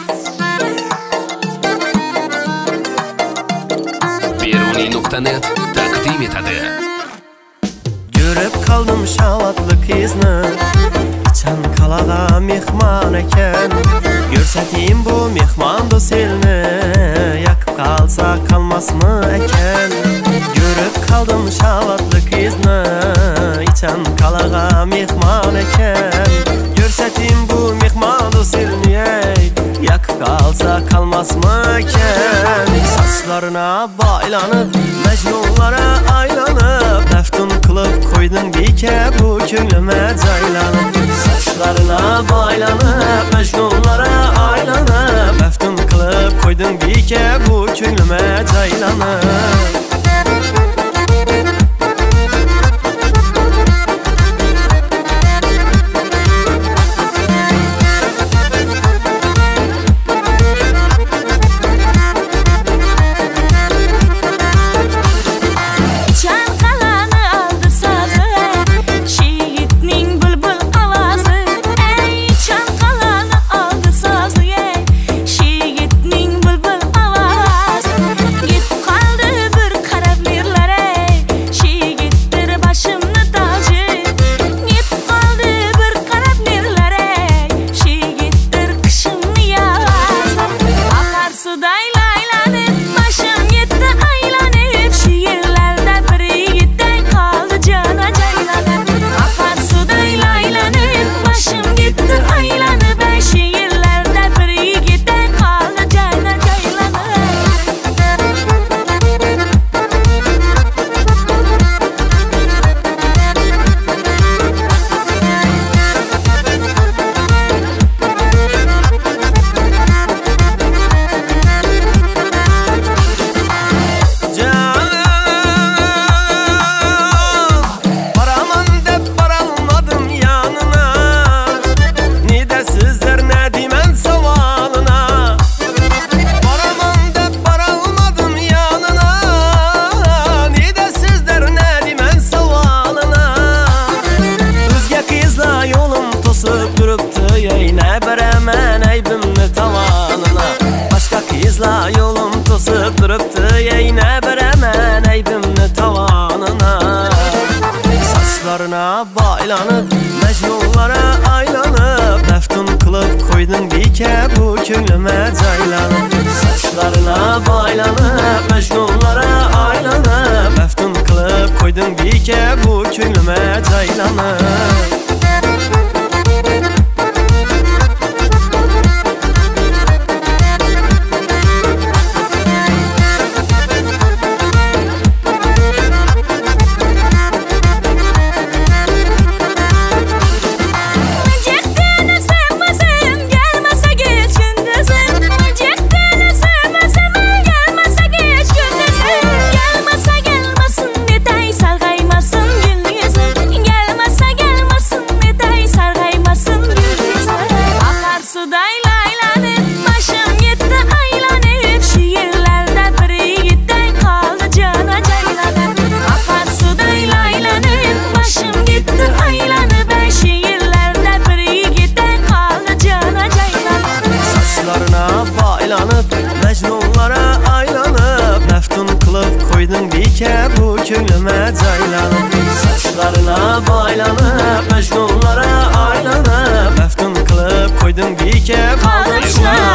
Beruniy.net taqdim etadi. Görüp kaldım şavatlık izni, Çankalaga mehman eken. Görsatayım bu mehman do'stini, yakıp kalsa kalmaz mı eken? Görüp kaldım şavatlık izni, Çankalaga mehman eken. Görsatayım bu mehman do'stini, yakıp kalsa kalmaz mı eken? Saçlarına baylanıp, mecnunlara aylanıp, Məftun qılıb koydun bike bu köngləmə caylanıp. Saçlarına baylanıp, mecnunlara aylanıp, Məftun qılıb koydun bike bu köngləmə caylanıp. Yolum tosib duribdi, yeyne beremen aybimni tavanına. Saçlarına baylanıp, mecnunlara aylanıp, Məftun qılıb koydun bike bu köngləmə caylanıp. Saçlarına baylanıp, mecnunlara aylanıp, Məftun qılıb koydun bike bu köngləmə caylanıp. Mecnunlara aylanıp, Məftun qılıb koydun bike bu köngləmə caylanıp. Saçlarına baylanıp, mecnunlara aylanıp, Məftun qılıb koydun bike bu köngləmə caylanıp.